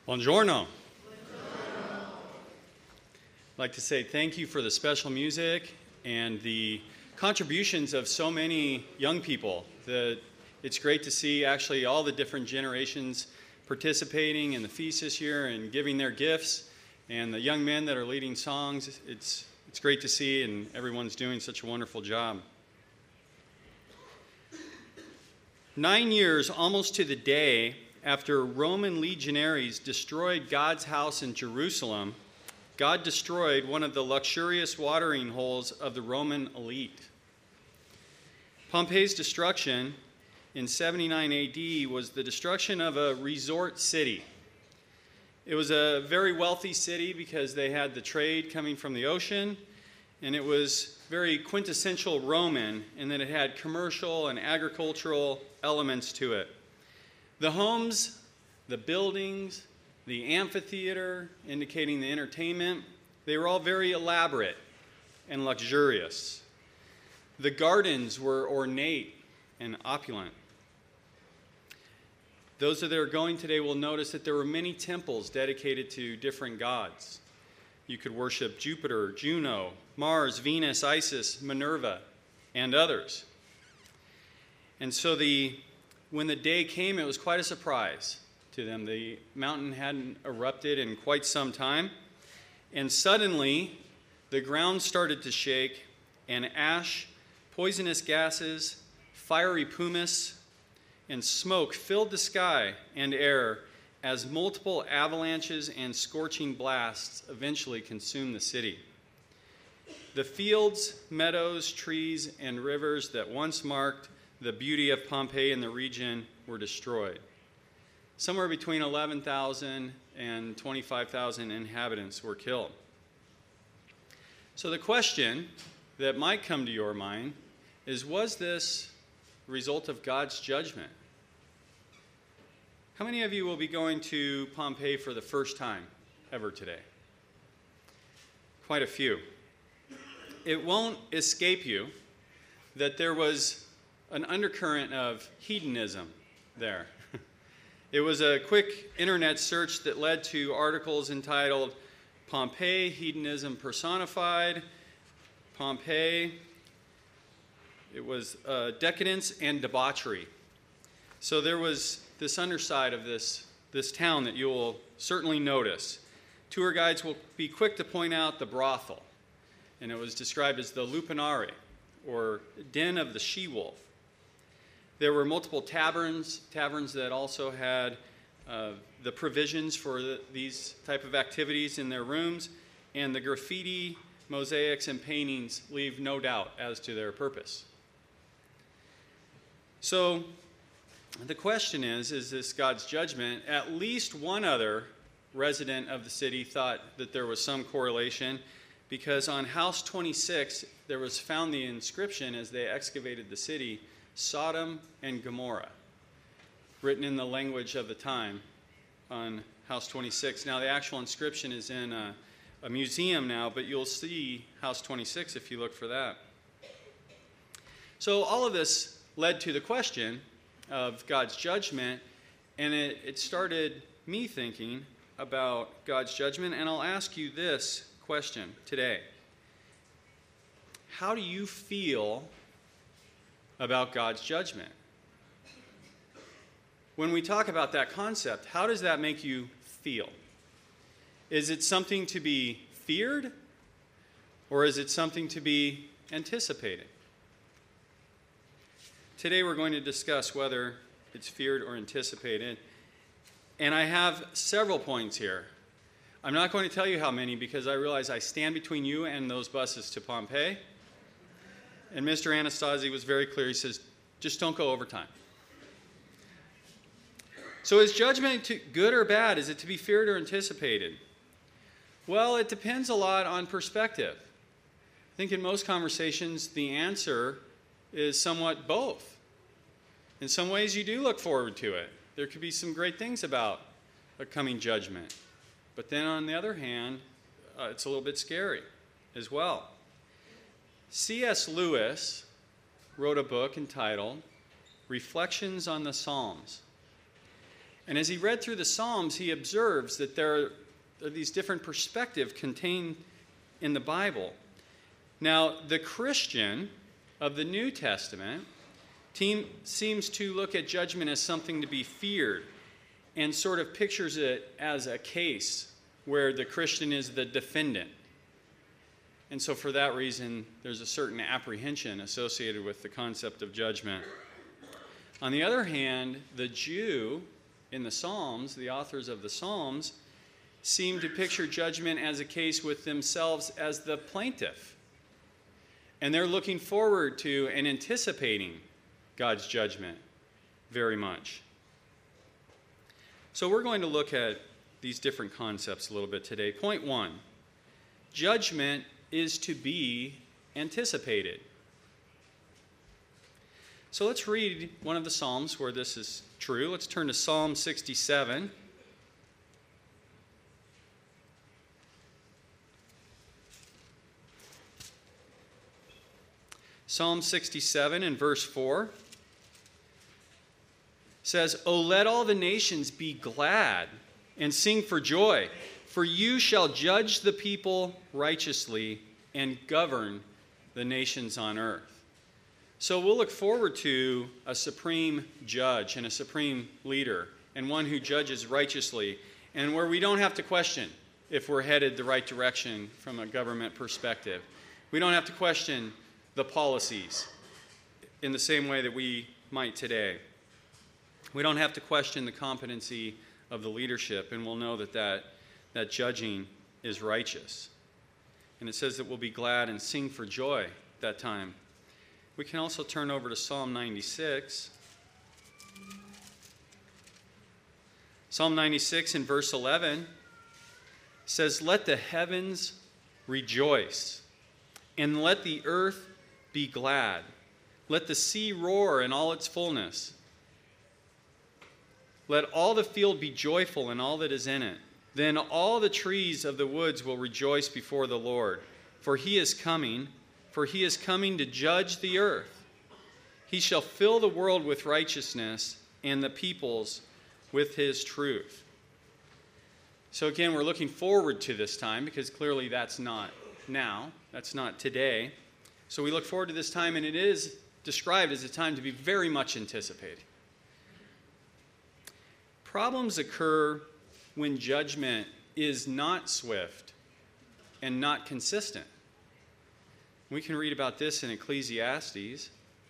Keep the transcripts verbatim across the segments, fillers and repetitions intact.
Buongiorno. I'd like to say thank you for the special music and the contributions of so many young people. The, it's great to see actually all the different generations participating in the feast this year and giving their gifts, and the young men that are leading songs. It's, it's great to see, and everyone's doing such a wonderful job. Nine years, almost to the day, after Roman legionaries destroyed God's house in Jerusalem, God destroyed one of the luxurious watering holes of the Roman elite. Pompeii's destruction in seventy-nine A D was the destruction of a resort city. It was a very wealthy city because they had the trade coming from the ocean, and it was very quintessential Roman in that it had commercial and agricultural elements to it. The homes, the buildings, the amphitheater, indicating the entertainment, they were all very elaborate and luxurious. The gardens were ornate and opulent. Those that are going today will notice that there were many temples dedicated to different gods. You could worship Jupiter, Juno, Mars, Venus, Isis, Minerva, and others. And so the when the day came, it was quite a surprise to them. The mountain hadn't erupted in quite some time, and suddenly the ground started to shake, and ash, poisonous gases, fiery pumice, and smoke filled the sky and air as multiple avalanches and scorching blasts eventually consumed the city. The fields, meadows, trees, and rivers that once marked the beauty of Pompeii and the region were destroyed. Somewhere between eleven thousand and twenty-five thousand inhabitants were killed. So the question that might come to your mind is, was this a result of God's judgment? How many of you will be going to Pompeii for the first time ever today? Quite a few. It won't escape you that there was an undercurrent of hedonism there. It was a quick internet search that led to articles entitled Pompeii, Hedonism Personified, Pompeii, it was uh, Decadence and Debauchery. So there was this underside of this, this town that you will certainly notice. Tour guides will be quick to point out the brothel, and it was described as the Lupinare, or den of the she-wolf. There were multiple taverns, taverns that also had uh, the provisions for the, these type of activities in their rooms, and the graffiti, mosaics, and paintings leave no doubt as to their purpose. So the question is, is this God's judgment? At least one other resident of the city thought that there was some correlation, because on House twenty-six, there was found the inscription as they excavated the city, Sodom and Gomorrah, written in the language of the time on House twenty-six. Now, the actual inscription is in a, a museum now, but you'll see House twenty-six if you look for that. So all of this led to the question of God's judgment, and it, it started me thinking about God's judgment, and I'll ask you this question today. How do you feel about God's judgment? When we talk about that concept, how does that make you feel? Is it something to be feared, or is it something to be anticipated? Today we're going to discuss whether it's feared or anticipated, and I have several points here. I'm not going to tell you how many because I realize I stand between you and those buses to Pompeii. And Mister Anastasi was very clear. He says, just don't go over time. So is judgment to good or bad? Is it to be feared or anticipated? Well, it depends a lot on perspective. I think in most conversations, the answer is somewhat both. In some ways, you do look forward to it. There could be some great things about a coming judgment. But then on the other hand, uh, it's a little bit scary as well. C S Lewis wrote a book entitled Reflections on the Psalms. And as he read through the Psalms, he observes that there are these different perspectives contained in the Bible. Now, the Christian of the New Testament team seems to look at judgment as something to be feared and sort of pictures it as a case where the Christian is the defendant. And so for that reason, there's a certain apprehension associated with the concept of judgment. On the other hand, the Jew in the Psalms, the authors of the Psalms, seem to picture judgment as a case with themselves as the plaintiff. And they're looking forward to and anticipating God's judgment very much. So we're going to look at these different concepts a little bit today. Point one, judgment is to be anticipated. So let's read one of the Psalms where this is true. Let's turn to Psalm sixty-seven. Psalm sixty-seven and verse four says, "O let all the nations be glad and sing for joy, for you shall judge the people righteously and govern the nations on earth." So we'll look forward to a supreme judge and a supreme leader, and one who judges righteously, and where we don't have to question if we're headed the right direction from a government perspective. We don't have to question the policies in the same way that we might today. We don't have to question the competency of the leadership, and we'll know that that, that judging is righteous. And it says that we'll be glad and sing for joy at that time. We can also turn over to Psalm ninety-six. Psalm ninety-six in verse eleven says, "Let the heavens rejoice, and let the earth be glad. Let the sea roar in all its fullness. Let all the field be joyful and all that is in it. Then all the trees of the woods will rejoice before the Lord, for he is coming, for he is coming to judge the earth. He shall fill the world with righteousness and the peoples with his truth." So again, we're looking forward to this time because clearly that's not now, that's not today. So we look forward to this time, and it is described as a time to be very much anticipated. Problems occur when judgment is not swift and not consistent. We can read about this in Ecclesiastes.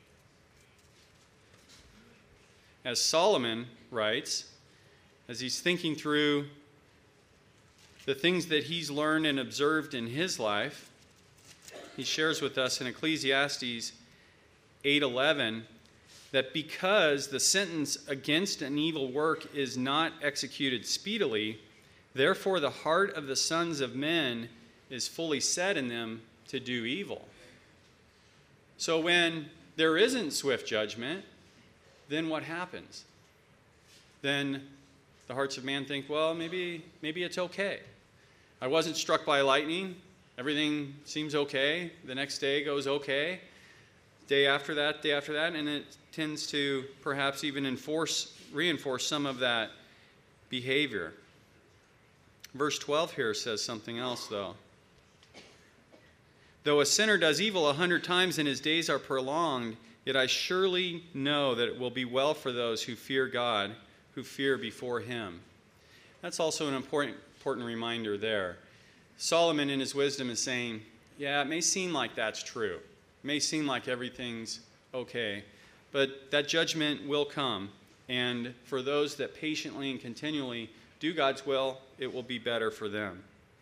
As Solomon writes, as he's thinking through the things that he's learned and observed in his life, he shares with us in Ecclesiastes eight eleven that because the sentence against an evil work is not executed speedily, therefore the heart of the sons of men is fully set in them to do evil. So when there isn't swift judgment, then what happens? Then the hearts of man think, well, maybe maybe it's okay. I wasn't struck by lightning. Everything seems okay. The next day goes okay. Day after that, day after that, and it tends to perhaps even enforce, reinforce some of that behavior. Verse twelve here says something else, though. "Though a sinner does evil a hundred times and his days are prolonged, yet I surely know that it will be well for those who fear God, who fear before him." That's also an important, important reminder there. Solomon in his wisdom is saying, yeah, it may seem like that's true. It may seem like everything's okay, but that judgment will come. And for those that patiently and continually do God's will, it will be better for them.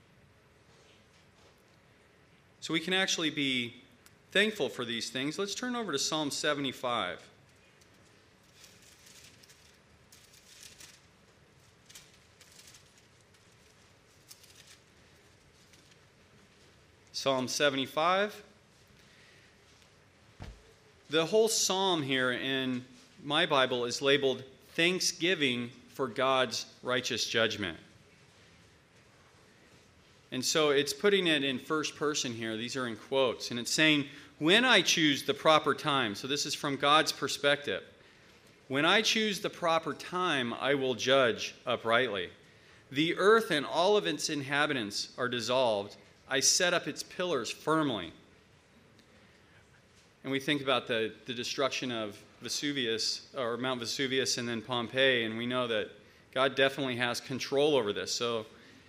So we can actually be thankful for these things. Let's turn over to Psalm seventy-five. Psalm seventy-five. The whole psalm here in my Bible is labeled Thanksgiving for God's righteous judgment. And so it's putting it in first person here. These are in quotes. And it's saying, when I choose the proper time, so this is from God's perspective, When I choose the proper time, I will judge uprightly. The earth and all of its inhabitants are dissolved. I set up its pillars firmly. And we think about the, the destruction of Vesuvius, or Mount Vesuvius, and then Pompeii, and we know that God definitely has control over this. So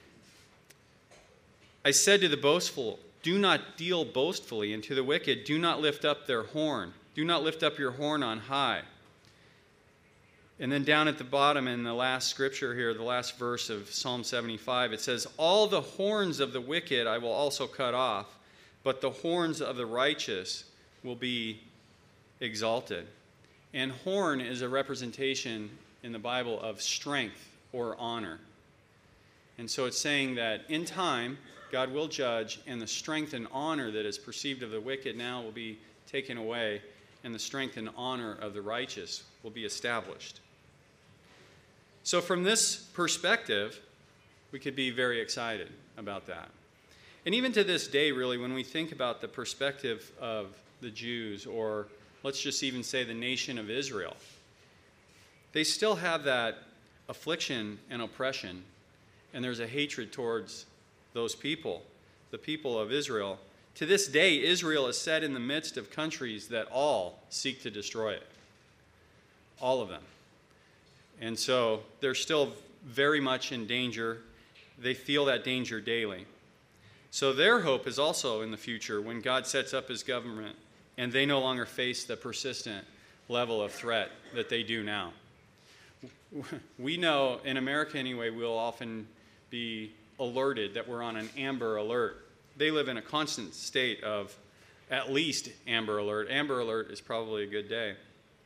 I said to the boastful, do not deal boastfully, and to the wicked, do not lift up their horn. Do not lift up your horn on high. And then down at the bottom in the last scripture here, the last verse of Psalm seventy-five, it says, all the horns of the wicked I will also cut off, but the horns of the righteous will be exalted. And horn is a representation in the Bible of strength or honor. And so it's saying that in time, God will judge, and the strength and honor that is perceived of the wicked now will be taken away, and the strength and honor of the righteous will be established. So from this perspective, we could be very excited about that. And even to this day, really, when we think about the perspective of the Jews, or let's just even say the nation of Israel, they still have that affliction and oppression, and there's a hatred towards those people, the people of Israel. To this day, Israel is set in the midst of countries that all seek to destroy it. All of them. And so they're still very much in danger. They feel that danger daily. So their hope is also in the future when God sets up his government and they no longer face the persistent level of threat that they do now. We know, in America anyway, we'll often be alerted that we're on an amber alert. They live in a constant state of at least amber alert. Amber alert is probably a good day.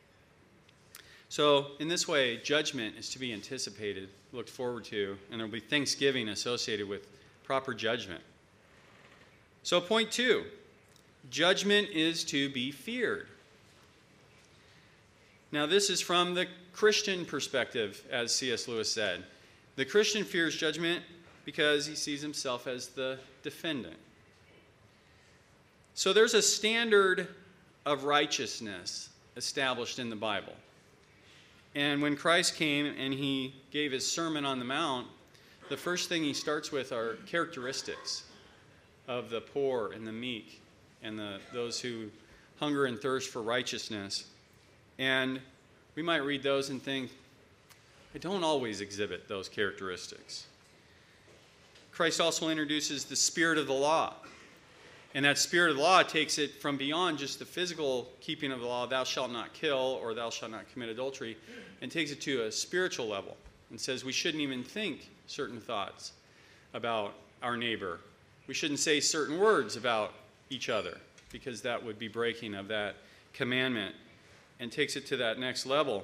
So in this way, judgment is to be anticipated, looked forward to, and there will be thanksgiving associated with proper judgment. So point two, judgment is to be feared. Now this is from the Christian perspective, as C S Lewis said. The Christian fears judgment because he sees himself as the defendant. So there's a standard of righteousness established in the Bible. And when Christ came and he gave his Sermon on the Mount, the first thing he starts with are characteristics of the poor and the meek and the, those who hunger and thirst for righteousness. And we might read those and think, I don't always exhibit those characteristics. Christ also introduces the spirit of the law. And that spirit of the law takes it from beyond just the physical keeping of the law, thou shalt not kill or thou shalt not commit adultery, and takes it to a spiritual level and says we shouldn't even think certain thoughts about our neighbor. We shouldn't say certain words about each other because that would be breaking of that commandment, and takes it to that next level.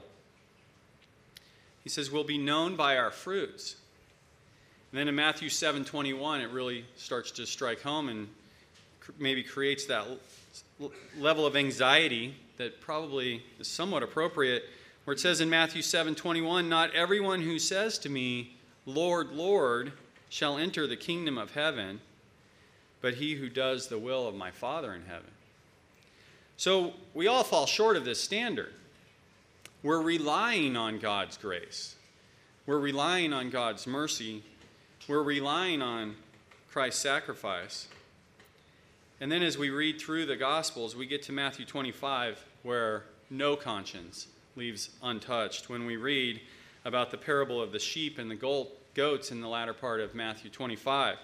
He says we'll be known by our fruits. And then in Matthew seven twenty-one, it really starts to strike home and maybe creates that level of anxiety that probably is somewhat appropriate, where it says in Matthew seven twenty-one, not everyone who says to me, Lord, Lord, shall enter the kingdom of heaven, but he who does the will of my Father in heaven. So we all fall short of this standard. We're relying on God's grace. We're relying on God's mercy. We're relying on Christ's sacrifice. And then as we read through the Gospels, we get to Matthew twenty-five, where no conscience leaves untouched. When we read about the parable of the sheep and the goats in the latter part of Matthew twenty-five.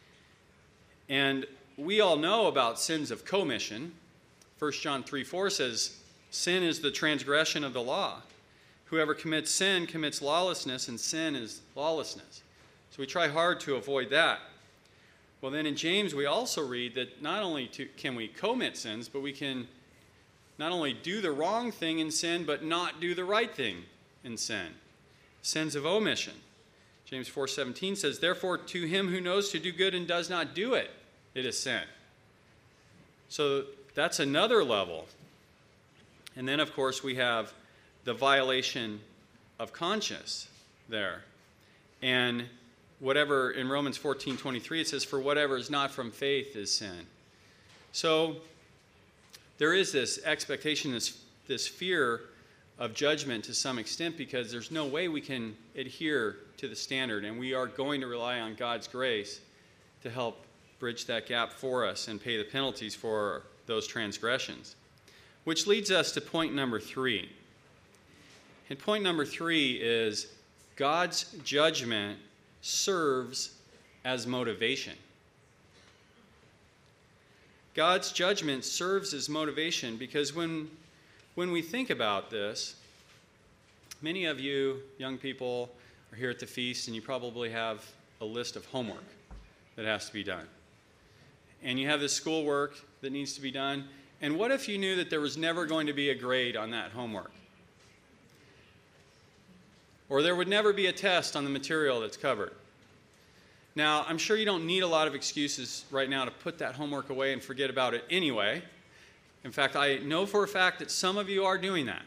And we all know about sins of commission. First John three four says, sin is the transgression of the law. Whoever commits sin commits lawlessness, and sin is lawlessness. So we try hard to avoid that. Well, then in James, we also read that not only to, can we commit sins, but we can not only do the wrong thing in sin, but not do the right thing in sin. Sins of omission. James four seventeen says, therefore, to him who knows to do good and does not do it, it is sin. So that's another level. And then, of course, we have the violation of conscience there. And whatever, in Romans fourteen twenty-three, it says, for whatever is not from faith is sin. So there is this expectation, this, this fear of judgment to some extent, because there's no way we can adhere to the standard, and we are going to rely on God's grace to help bridge that gap for us and pay the penalties for those transgressions. Which leads us to point number three. And point number three is God's judgment serves as motivation. God's judgment serves as motivation because when, when we think about this, many of you young people are here at the feast and you probably have a list of homework that has to be done. And you have this schoolwork that needs to be done. And what if you knew that there was never going to be a grade on that homework? Or there would never be a test on the material that's covered? Now, I'm sure you don't need a lot of excuses right now to put that homework away and forget about it anyway. In fact, I know for a fact that some of you are doing that.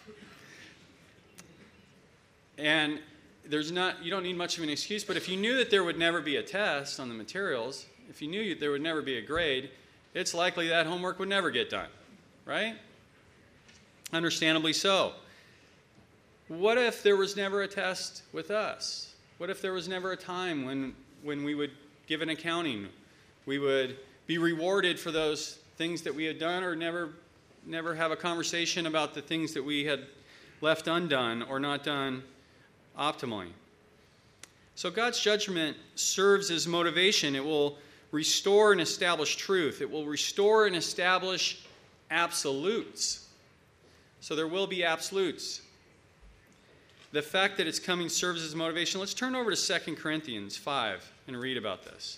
And there's not, you don't need much of an excuse, but if you knew that there would never be a test on the materials, if you knew there would never be a grade, it's likely that homework would never get done, right? Understandably so. What if there was never a test with us? What if there was never a time when, when we would give an accounting? We would be rewarded for those things that we had done, or never, never have a conversation about the things that we had left undone or not done optimally. So God's judgment serves as motivation. It will restore and establish truth. It will restore and establish absolutes. So there will be absolutes. The fact that it's coming serves as motivation. Let's turn over to Second Corinthians five and read about this.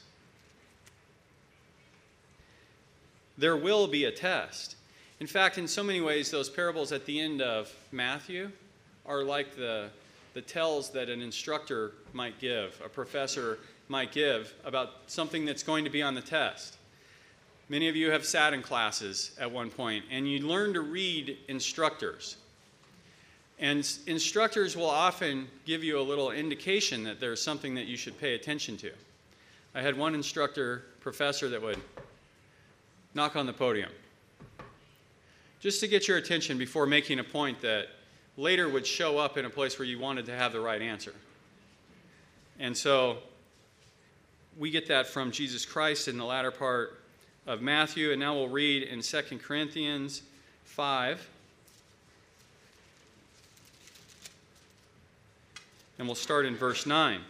There will be a test. In fact, in so many ways, those parables at the end of Matthew are like the, the tells that an instructor might give, a professor might give about something that's going to be on the test. Many of you have sat in classes at one point, and you learn to read instructors. And instructors will often give you a little indication that there's something that you should pay attention to. I had one instructor, professor, that would knock on the podium just to get your attention before making a point that later would show up in a place where you wanted to have the right answer. And so we get that from Jesus Christ in the latter part of Matthew, and now we'll read in Second Corinthians five. And we'll start in verse nine.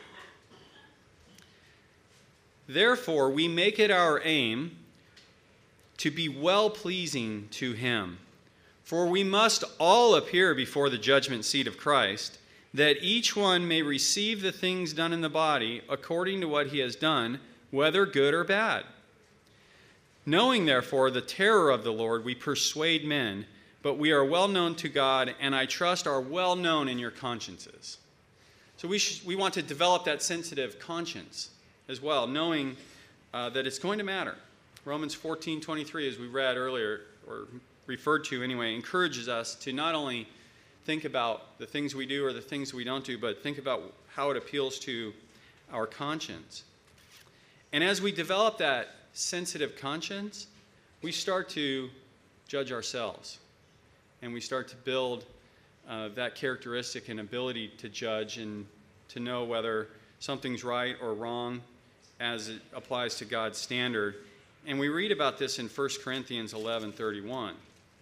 Therefore, we make it our aim to be well-pleasing to him. For we must all appear before the judgment seat of Christ, that each one may receive the things done in the body according to what he has done, whether good or bad. Knowing, therefore, the terror of the Lord, we persuade men, but we are well known to God, and I trust are well known in your consciences. So we, sh- we want to develop that sensitive conscience as well, knowing uh, that it's going to matter. Romans fourteen twenty-three, as we read earlier, or referred to anyway, encourages us to not only think about the things we do or the things we don't do, but think about how it appeals to our conscience. And as we develop that sensitive conscience, we start to judge ourselves. And we start to build uh, that characteristic and ability to judge and to know whether something's right or wrong as it applies to God's standard. And we read about this in First Corinthians eleven thirty-one.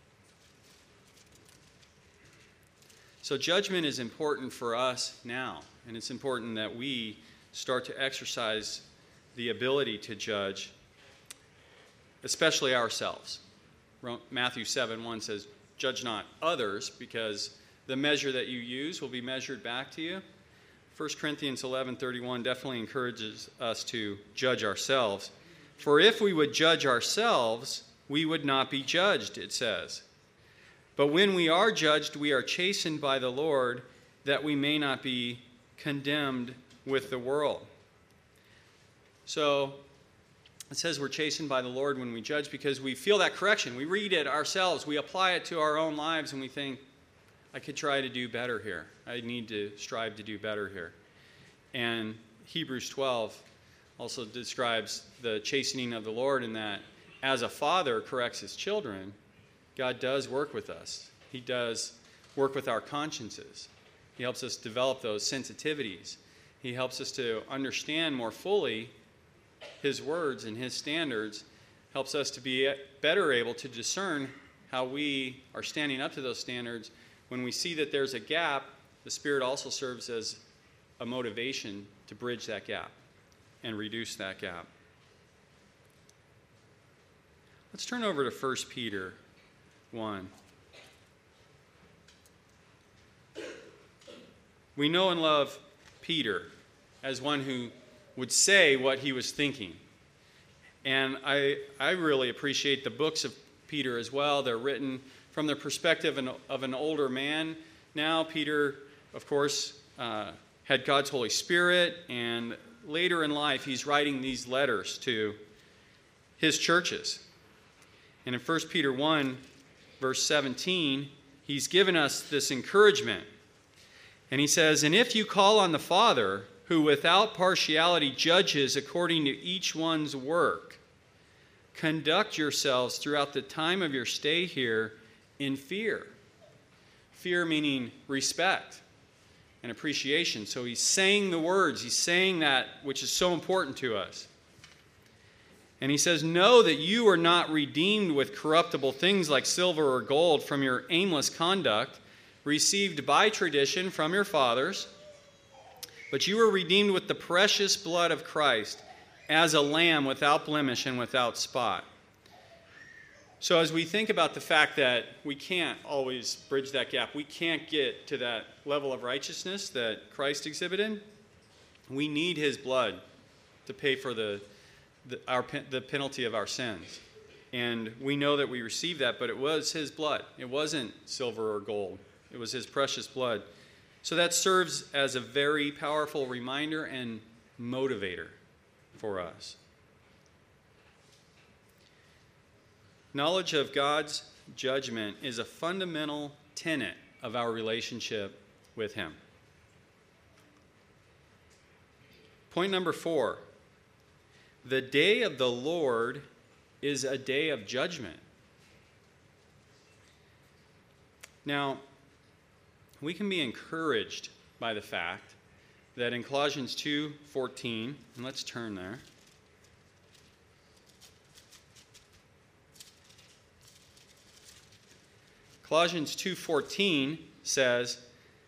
So judgment is important for us now, and it's important that we start to exercise the ability to judge, especially ourselves. Matthew seven one says, "Judge not others, because the measure that you use will be measured back to you." First Corinthians eleven thirty-one definitely encourages us to judge ourselves. For if we would judge ourselves, we would not be judged, it says. But when we are judged, we are chastened by the Lord, that we may not be condemned with the world. So it says we're chastened by the Lord when we judge because we feel that correction. We read it ourselves. We apply it to our own lives, and we think, I could try to do better here. I need to strive to do better here. And Hebrews twelve also describes the chastening of the Lord in that as a father corrects his children, God does work with us. He does work with our consciences. He helps us develop those sensitivities. He helps us to understand more fully his words and his standards, helps us to be better able to discern how we are standing up to those standards. When we see that there's a gap, the Spirit also serves as a motivation to bridge that gap and reduce that gap. Let's turn over to First Peter one. We know and love Peter as one who would say what he was thinking. And I, I really appreciate the books of Peter as well. They're written from the perspective of an, of an older man. Now, Peter, of course, uh, had God's Holy Spirit, and later in life, he's writing these letters to his churches. And in First Peter one, verse seventeen, he's given us this encouragement. And he says, "And if you call on the Father, who without partiality judges according to each one's work, conduct yourselves throughout the time of your stay here in fear." Fear meaning respect and appreciation. So he's saying the words, he's saying that which is so important to us. And he says, "Know that you are not redeemed with corruptible things like silver or gold from your aimless conduct, received by tradition from your fathers, but you were redeemed with the precious blood of Christ, as a lamb without blemish and without spot." So as we think about the fact that we can't always bridge that gap, we can't get to that level of righteousness that Christ exhibited, we need his blood to pay for the, the, our, the penalty of our sins. And we know that we received that, but it was his blood. It wasn't silver or gold. It was his precious blood. So that serves as a very powerful reminder and motivator for us. Knowledge of God's judgment is a fundamental tenet of our relationship with him. Point number four. The day of the Lord is a day of judgment. Now, we can be encouraged by the fact that in Colossians two fourteen, and let's turn there. Colossians two fourteen says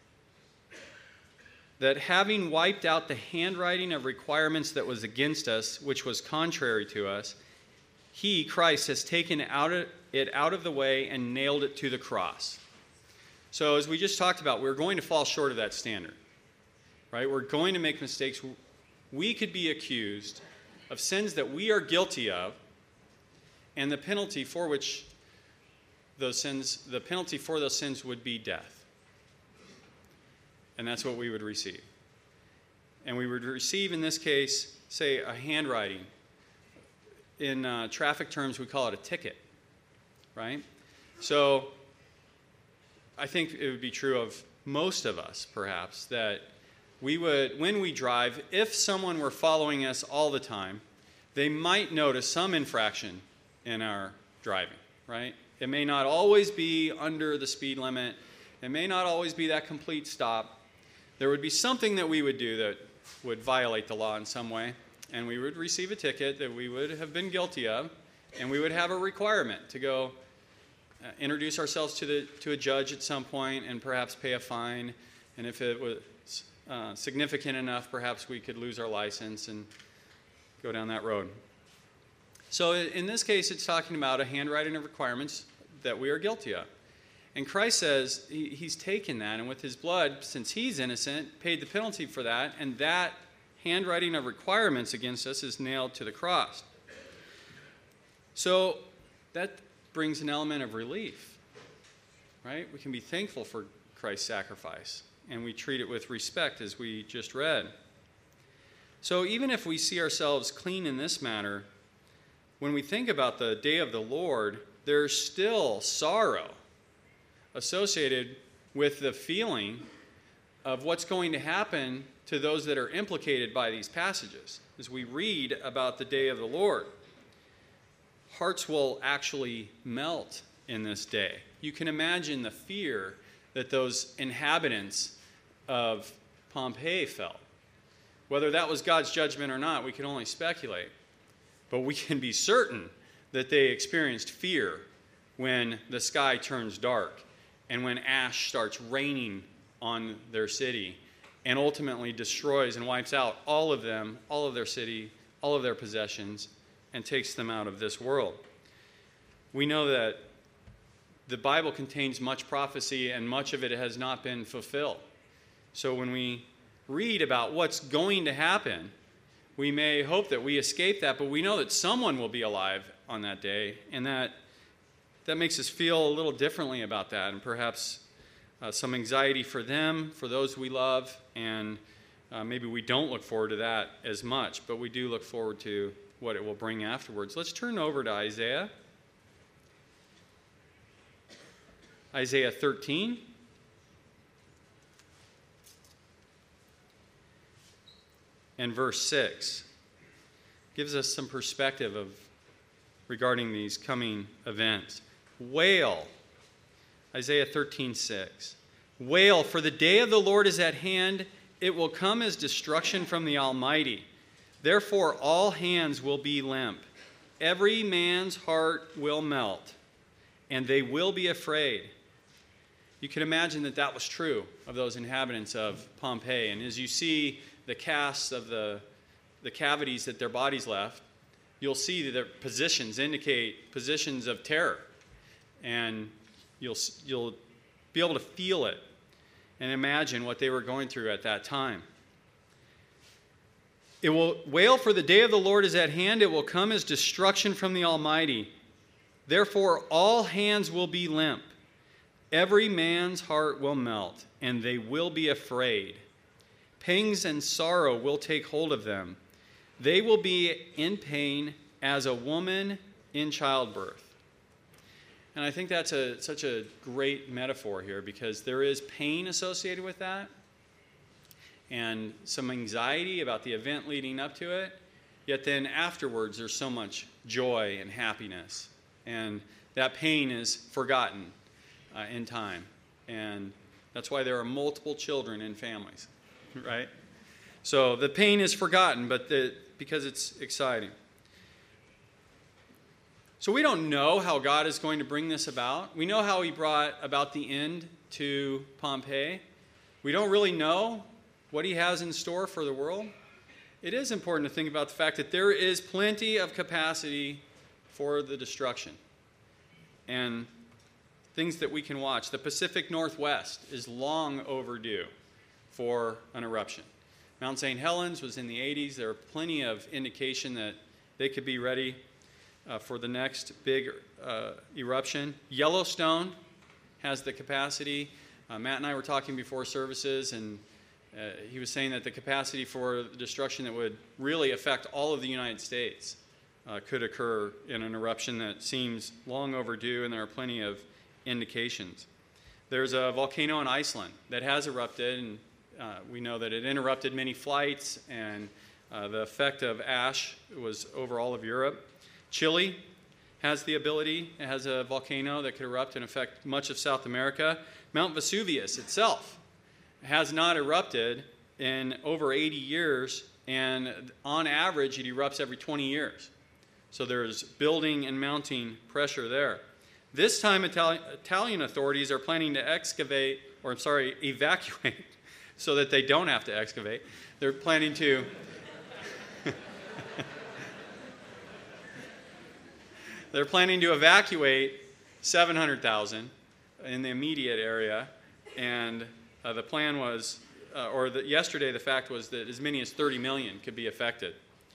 that having wiped out the handwriting of requirements that was against us, which was contrary to us, he, Christ, has taken out of it out of the way and nailed it to the cross. So as we just talked about, we're going to fall short of that standard, right? We're going to make mistakes. We could be accused of sins that we are guilty of, and the penalty for which those sins, the penalty for those sins would be death. And that's what we would receive. And we would receive, in this case, say, a handwriting. In uh, traffic terms, we call it a ticket, right? So I think it would be true of most of us, perhaps, that we would, when we drive, if someone were following us all the time, they might notice some infraction in our driving, right? It may not always be under the speed limit. It may not always be that complete stop. There would be something that we would do that would violate the law in some way, and we would receive a ticket that we would have been guilty of, and we would have a requirement to go uh, introduce ourselves to the to a judge at some point and perhaps pay a fine. And if it was uh, significant enough, perhaps we could lose our license and go down that road. So in this case, it's talking about a handwriting of requirements that we are guilty of. And Christ says he, he's taken that, and with his blood, since he's innocent, paid the penalty for that, and that handwriting of requirements against us is nailed to the cross. So that brings an element of relief, right? We can be thankful for Christ's sacrifice, and we treat it with respect, as we just read. So even if we see ourselves clean in this matter, when we think about the day of the Lord, there's still sorrow associated with the feeling of what's going to happen to those that are implicated by these passages. As we read about the day of the Lord, hearts will actually melt in this day. You can imagine the fear that those inhabitants of Pompeii felt. Whether that was God's judgment or not, we can only speculate. But we can be certain that they experienced fear when the sky turns dark and when ash starts raining on their city and ultimately destroys and wipes out all of them, all of their city, all of their possessions, and takes them out of this world. We know that the Bible contains much prophecy, and much of it has not been fulfilled. So when we read about what's going to happen, we may hope that we escape that, but we know that someone will be alive on that day, and that that makes us feel a little differently about that, and perhaps uh, some anxiety for them, for those we love, and uh, maybe we don't look forward to that as much, but we do look forward to what it will bring afterwards. Let's turn over to Isaiah. Isaiah thirteen. And verse six gives us some perspective of regarding these coming events. Wail, Isaiah thirteen six. Wail, for the day of the Lord is at hand. It will come as destruction from the Almighty. Therefore all hands will be limp. Every man's heart will melt, and they will be afraid. You can imagine that that was true of those inhabitants of Pompeii. And as you see the casts of the, the cavities that their bodies left, you'll see that their positions indicate positions of terror. And you'll, you'll be able to feel it and imagine what they were going through at that time. It will wail, for the day of the Lord is at hand. It will come as destruction from the Almighty. Therefore all hands will be limp. Every man's heart will melt, and they will be afraid. Pangs and sorrow will take hold of them. They will be in pain as a woman in childbirth. And I think that's a, such a great metaphor here, because there is pain associated with that and some anxiety about the event leading up to it. Yet then afterwards, there's so much joy and happiness. And that pain is forgotten uh, in time. And that's why there are multiple children in families, right? So the pain is forgotten, but the, because it's exciting. So we don't know how God is going to bring this about. We know how he brought about the end to Pompeii. We don't really know what he has in store for the world. It is important to think about the fact that there is plenty of capacity for the destruction and things that we can watch. The Pacific Northwest is long overdue for an eruption. Mount Saint Helens was in the eighties. There are plenty of indication that they could be ready uh, for the next big uh, eruption. Yellowstone has the capacity. Uh, Matt and I were talking before services, and uh, he was saying that the capacity for destruction that would really affect all of the United States uh, could occur in an eruption that seems long overdue, and there are plenty of indications. There's a volcano in Iceland that has erupted, and uh, we know that it interrupted many flights, and uh, the effect of ash was over all of Europe. Chile has the ability, it has a volcano that could erupt and affect much of South America. Mount Vesuvius itself has not erupted in over eighty years, and on average it erupts every twenty years. So there's building and mounting pressure there. This time Itali- Italian authorities are planning to excavate, or I'm sorry, evacuate, so that they don't have to excavate. They're planning to They're planning to evacuate seven hundred thousand in the immediate area, and uh, the plan was, uh, or the, yesterday the fact was that as many as thirty million could be affected.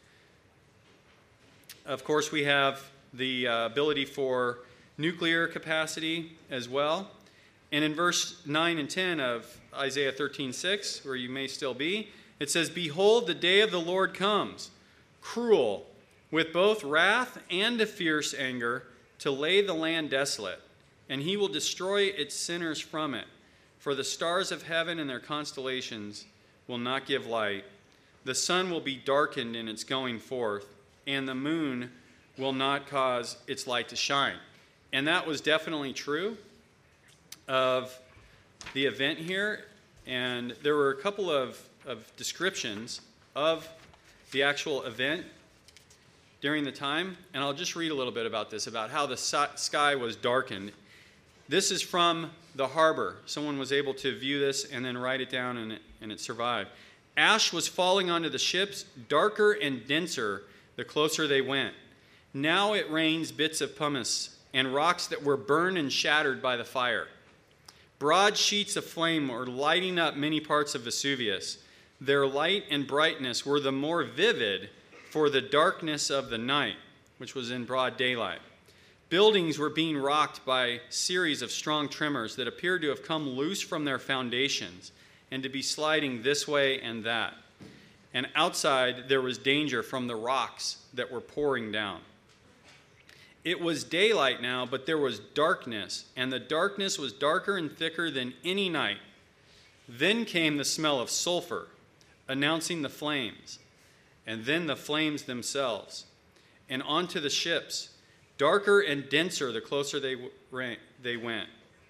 Of course, we have the uh, ability for nuclear capacity as well. And in verse nine and ten of Isaiah thirteen six, where you may still be, it says, "Behold, the day of the Lord comes, cruel, with both wrath and a fierce anger, to lay the land desolate, and he will destroy its sinners from it. For the stars of heaven and their constellations will not give light. The sun will be darkened in its going forth, and the moon will not cause its light to shine." And that was definitely true of the event here, and there were a couple of, of descriptions of the actual event during the time, and I'll just read a little bit about this, about how the sky was darkened. This is from the harbor. Someone was able to view this and then write it down, and it, and it survived. Ash was falling onto the ships, darker and denser the closer they went. Now it rains bits of pumice and rocks that were burned and shattered by the fire. Broad sheets of flame were lighting up many parts of Vesuvius. Their light and brightness were the more vivid for the darkness of the night, which was in broad daylight. Buildings were being rocked by a series of strong tremors that appeared to have come loose from their foundations and to be sliding this way and that. And outside there was danger from the rocks that were pouring down. It was daylight now, but there was darkness, and the darkness was darker and thicker than any night. Then came the smell of sulfur, announcing the flames, and then the flames themselves, and onto the ships, darker and denser the closer they, they went.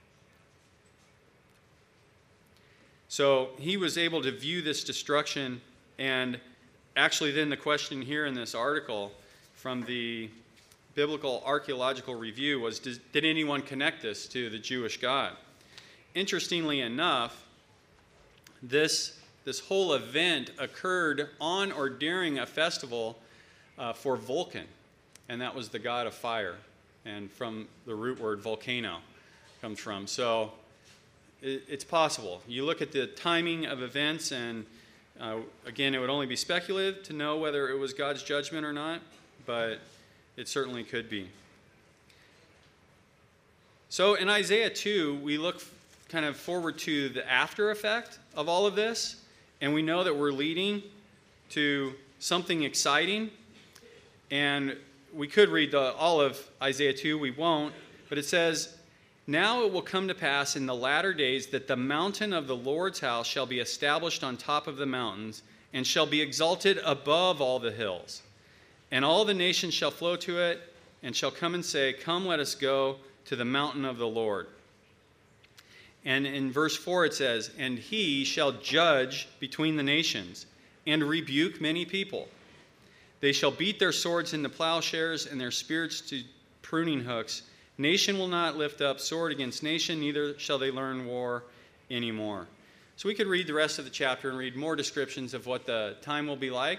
So he was able to view this destruction, and actually then the question here in this article from the Biblical Archaeological Review was, did, did anyone connect this to the Jewish God? Interestingly enough, this, this whole event occurred on or during a festival uh, for Vulcan, and that was the god of fire, and from the root word volcano comes from. So it, it's possible. You look at the timing of events, and uh, again, it would only be speculative to know whether it was God's judgment or not, but it certainly could be. So in Isaiah two, we look kind of forward to the after effect of all of this, and we know that we're leading to something exciting. And we could read the, all of Isaiah two, we won't, but it says, "Now it will come to pass in the latter days that the mountain of the Lord's house shall be established on top of the mountains, and shall be exalted above all the hills. And all the nations shall flow to it, and shall come and say, Come, let us go to the mountain of the Lord." And in verse four it says, "And he shall judge between the nations, and rebuke many people. They shall beat their swords into plowshares, and their spears to pruning hooks. Nation will not lift up sword against nation, neither shall they learn war anymore." So we could read the rest of the chapter and read more descriptions of what the time will be like.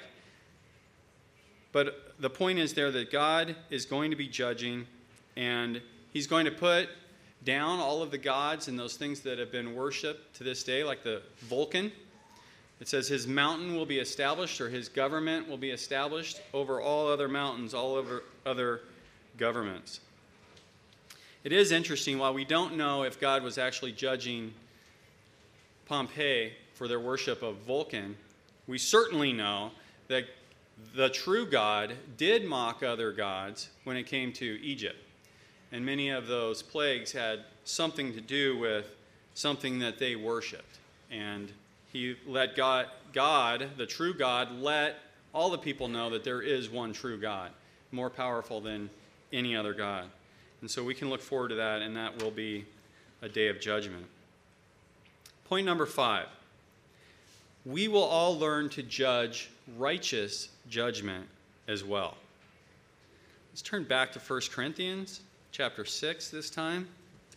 But the point is there that God is going to be judging, and he's going to put down all of the gods and those things that have been worshipped to this day, like the Vulcan. It says his mountain will be established, or his government will be established over all other mountains, all over other governments. It is interesting, while we don't know if God was actually judging Pompeii for their worship of Vulcan, we certainly know that the true God did mock other gods when it came to Egypt. And many of those plagues had something to do with something that they worshipped. And he let God, God, the true God, let all the people know that there is one true God, more powerful than any other God. And so we can look forward to that, and that will be a day of judgment. Point number five. We will all learn to judge righteous judgment as well. Let's turn back to First Corinthians chapter six this time.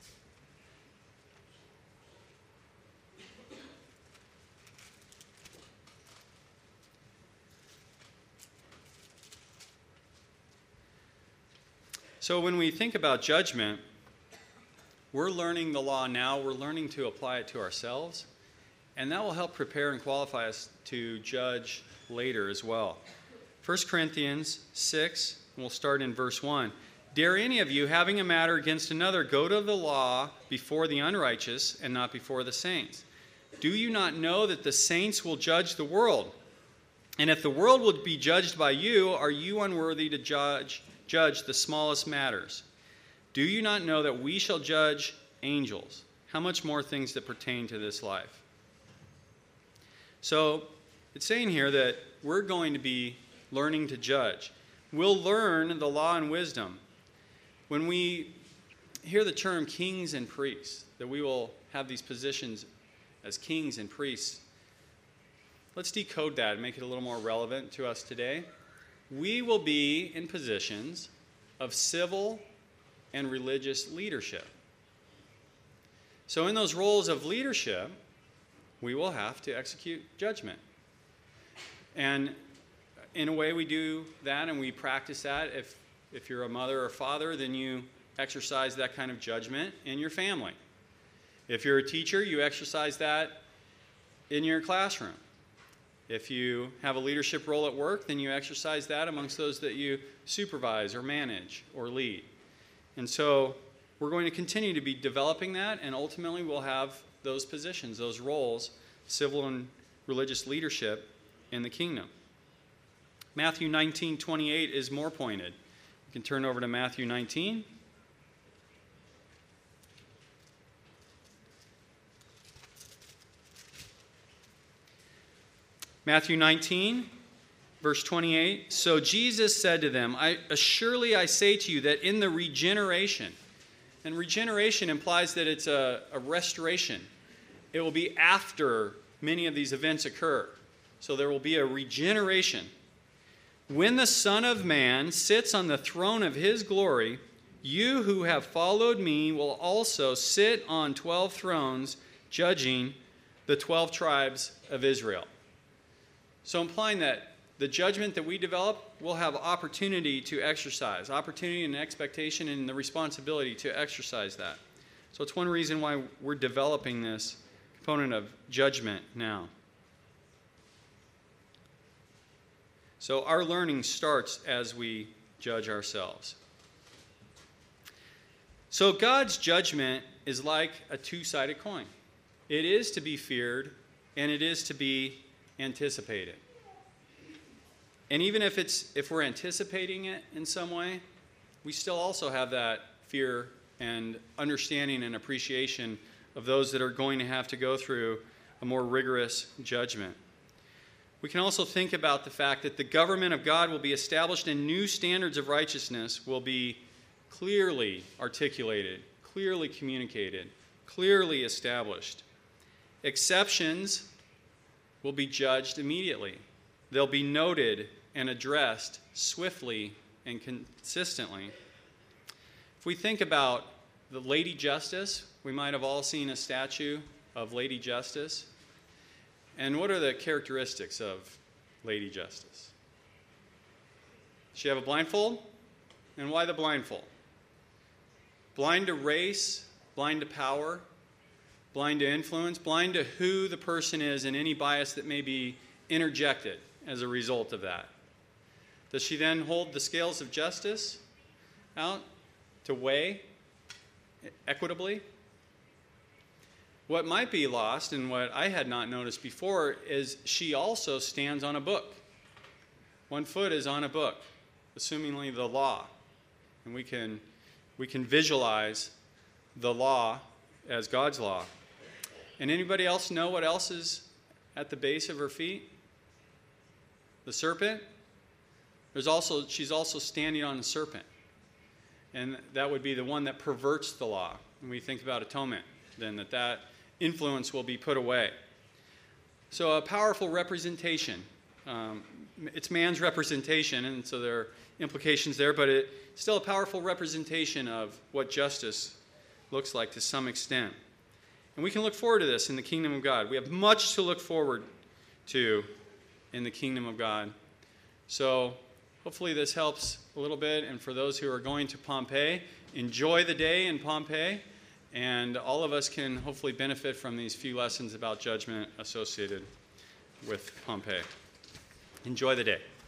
So when we think about judgment, we're learning the law now, we're learning to apply it to ourselves, and that will help prepare and qualify us to judge later as well. First Corinthians six, we'll start in verse one. "Dare any of you, having a matter against another, go to the law before the unrighteous and not before the saints? Do you not know that the saints will judge the world? And if the world will be judged by you, are you unworthy to judge, judge the smallest matters? Do you not know that we shall judge angels? How much more things that pertain to this life?" So it's saying here that we're going to be learning to judge. We'll learn the law and wisdom. When we hear the term kings and priests, that we will have these positions as kings and priests. Let's decode that and make it a little more relevant to us today. We will be in positions of civil and religious leadership. So in those roles of leadership, we will have to execute judgment. And in a way we do that and we practice that. If, if you're a mother or father, then you exercise that kind of judgment in your family. If you're a teacher, you exercise that in your classroom. If you have a leadership role at work, then you exercise that amongst those that you supervise or manage or lead. And so we're going to continue to be developing that, and ultimately we'll have those positions, those roles, civil and religious leadership in the kingdom. Matthew nineteen twenty-eight is more pointed. You can turn over to Matthew nineteen. Matthew nineteen, verse twenty-eight. So Jesus said to them, I, surely I say to you that in the regeneration, and regeneration implies that it's a, a restoration. It will be after many of these events occur. So there will be a regeneration. When the Son of Man sits on the throne of his glory, you who have followed me will also sit on twelve thrones, judging the twelve tribes of Israel. So implying that the judgment that we develop, we'll have opportunity to exercise, opportunity and expectation and the responsibility to exercise that. So it's one reason why we're developing this component of judgment now. So our learning starts as we judge ourselves. So God's judgment is like a two-sided coin. It is to be feared, and it is to be anticipated. And even if it's if we're anticipating it in some way, we still also have that fear and understanding and appreciation of those that are going to have to go through a more rigorous judgment. We can also think about the fact that the government of God will be established and new standards of righteousness will be clearly articulated, clearly communicated, clearly established. Exceptions will be judged immediately. They'll be noted and addressed swiftly and consistently. If we think about the Lady Justice, we might have all seen a statue of Lady Justice. And what are the characteristics of Lady Justice? Does she have a blindfold? And why the blindfold? Blind to race, blind to power, blind to influence, blind to who the person is and any bias that may be interjected as a result of that. Does she then hold the scales of justice out to weigh equitably? What might be lost, and what I had not noticed before, is she also stands on a book. One foot is on a book, assumingly the law. And we can, we can visualize the law as God's law. And anybody else know what else is at the base of her feet? The serpent. There's also, she's also standing on a serpent. And that would be the one that perverts the law. When we think about atonement, then that that influence will be put away. So a powerful representation. Um, it's man's representation, and so there are implications there, but it's still a powerful representation of what justice looks like to some extent. And we can look forward to this in the kingdom of God. We have much to look forward to in the kingdom of God. So hopefully this helps a little bit, and for those who are going to Pompeii, enjoy the day in Pompeii. And all of us can hopefully benefit from these few lessons about judgment associated with Pompeii. Enjoy the day.